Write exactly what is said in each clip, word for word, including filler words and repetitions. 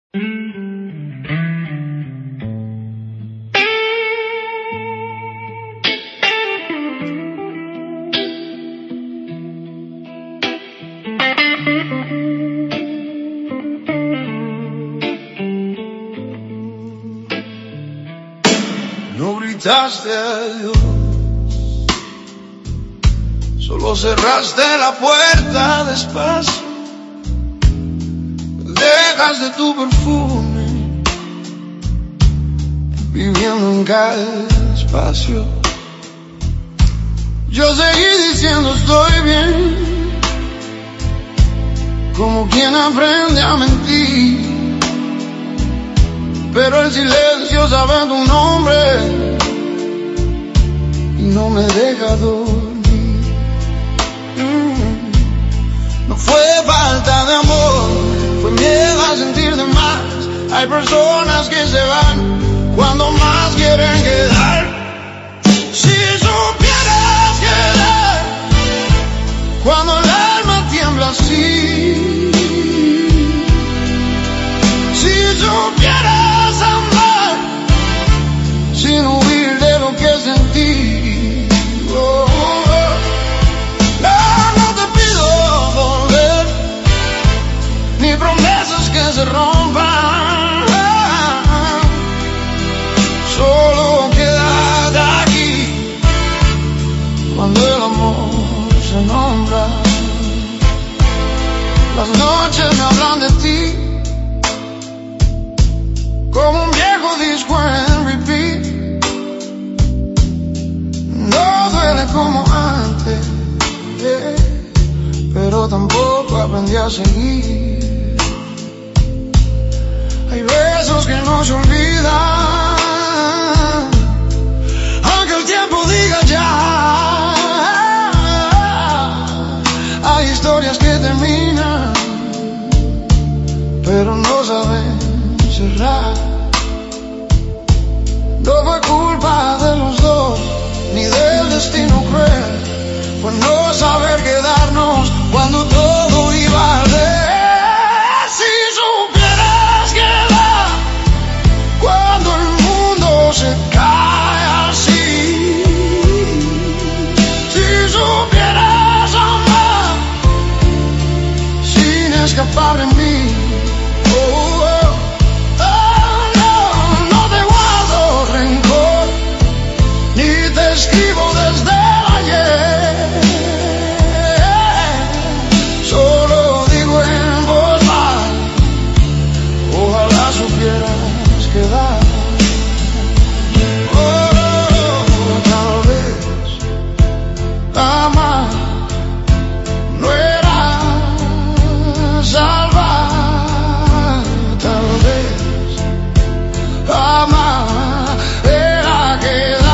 No gritaste adiós, solo cerraste la puerta despacio. Dejaste tu perfume viviendo en cada espacio. Yo seguí diciendo estoy bien, como quien aprende a mentir. Pero el silencio sabe tu nombre y no me deja dormir. mm. No fue falta de amor, fue miedo a sentir de más. Hay personas que se van cuando más quieren quedar. Si supieras quedar cuando el alma tiembla así, si supieras amar sin huir de lo que sentí. Oh, oh, oh. No, no te pido volver, ni promesas que se rompan. Solo quédate aquí cuando el amor se nombra. Las noches me hablan de ti como un viejo disco en repeat. No duele como antes, eh, pero tampoco aprendí a seguir. Hay besos que no se olvidan, aunque el tiempo diga ya. Hay historias que terminan, pero no saben cerrar. No fue culpa de los dos, ni del destino cruel. Fue no saber quedarnos cuando todo iba a arder. Si supieras quedar cuando el mundo se cae así, si supieras amar sin escapar de mí. Oh, oh. Escribo desde el ayer, solo digo en voz baja, ojalá supieras quedar. Oh, tal vez amar no era salvar, tal vez amar era quedar.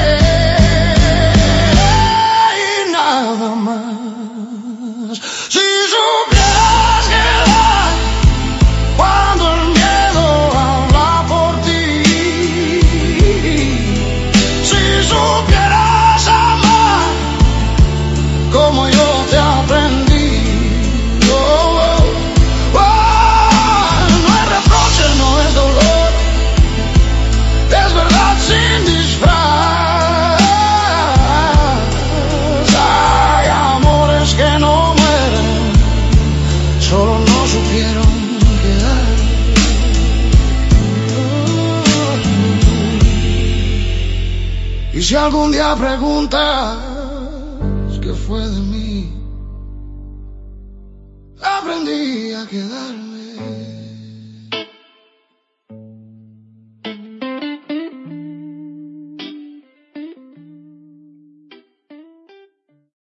Y si algún día preguntas qué fue de mí, aprendí a quedarme.